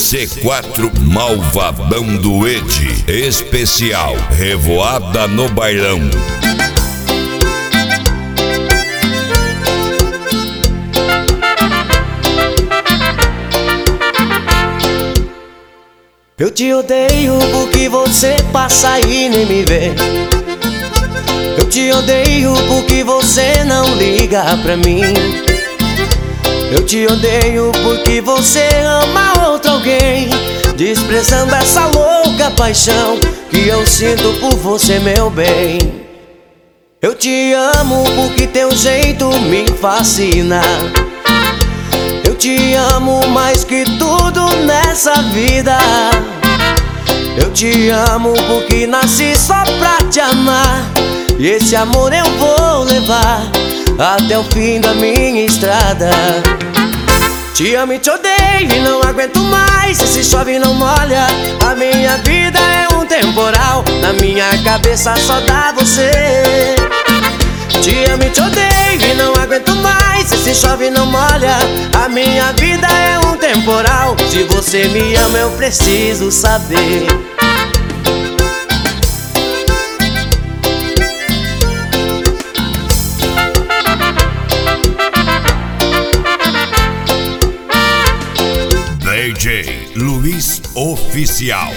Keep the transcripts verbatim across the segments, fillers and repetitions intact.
C quatro Malvadão do Ed. Especial Revoada no Bailão. Eu te odeio porque você passa e nem me vê. Eu te odeio porque você não liga pra mim. Eu te odeio porque você ama outro alguém, desprezando essa louca paixão que eu sinto por você, meu bem. Eu te amo porque teu jeito me fascina. Eu te amo mais que tudo nessa vida. Eu te amo porque nasci só pra te amar, e esse amor eu vou levar até o fim da minha estrada. Te amo e te odeio e não aguento mais. Se chove e não molha, a minha vida é um temporal. Na minha cabeça só dá você. Te amo e te odeio e não aguento mais. Se chove e não molha, a minha vida é um temporal. Se você me ama eu preciso saber. D J Luiz Oficial.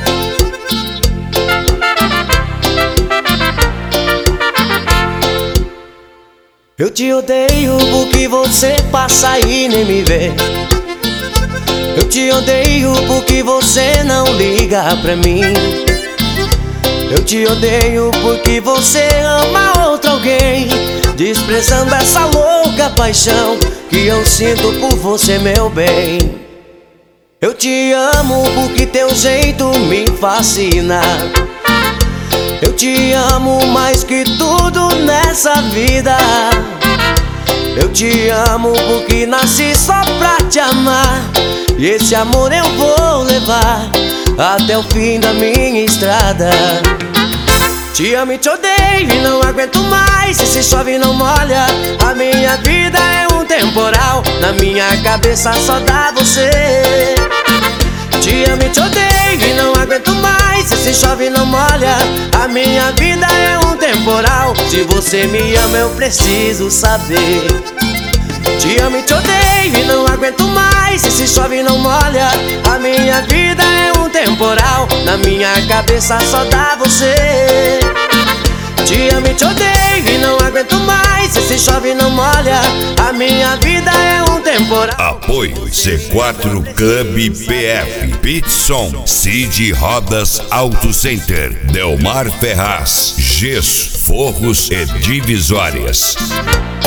Eu te odeio porque você passa e nem me vê. Eu te odeio porque você não liga pra mim. Eu te odeio porque você ama outro alguém, desprezando essa louca paixão que eu sinto por você, meu bem. Eu te amo porque teu jeito me fascina. Eu te amo mais que tudo nessa vida. Eu te amo porque nasci só pra te amar, e esse amor eu vou levar até o fim da minha estrada. Te amo e te odeio e não aguento mais. Se chove e não molha, a minha vida é um temporal. Na minha cabeça só dá você. Te amo e te odeio e não aguento mais. Se chove e não molha, a minha vida é um temporal. Se você me ama eu preciso saber. Te amo e te odeio e não aguento mais. Se chove e não molha, a minha vida é um temporal. Na minha cabeça só dá você. Te amo e te odeio e não aguento mais. Se chove e não molha, a minha vida é um temporal. Apoio C quatro Club P F, Pitson, Cid Rodas Auto Center, Delmar Ferraz, Gesso, Forros e Divisórias.